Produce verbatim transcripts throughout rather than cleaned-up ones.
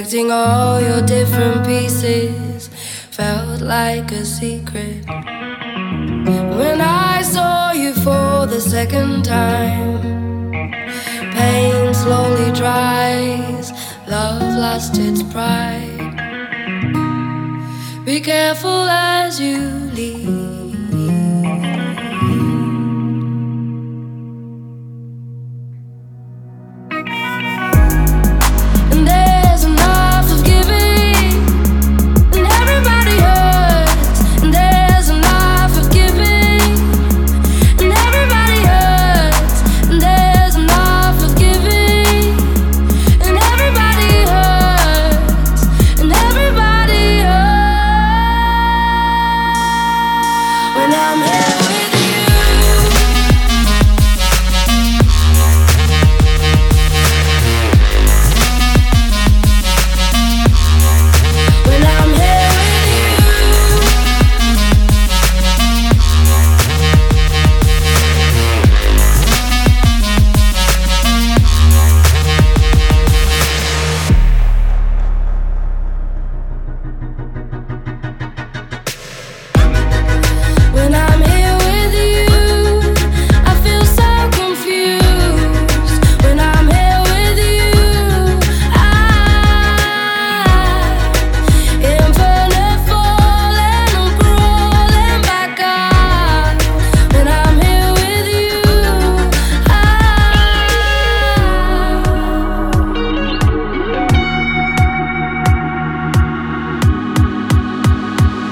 Connecting all your different pieces felt like a secret. When I saw you for the second time, pain slowly dries, love lost its pride. Be careful as you leave.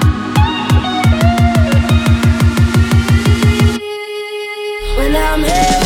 I'm here.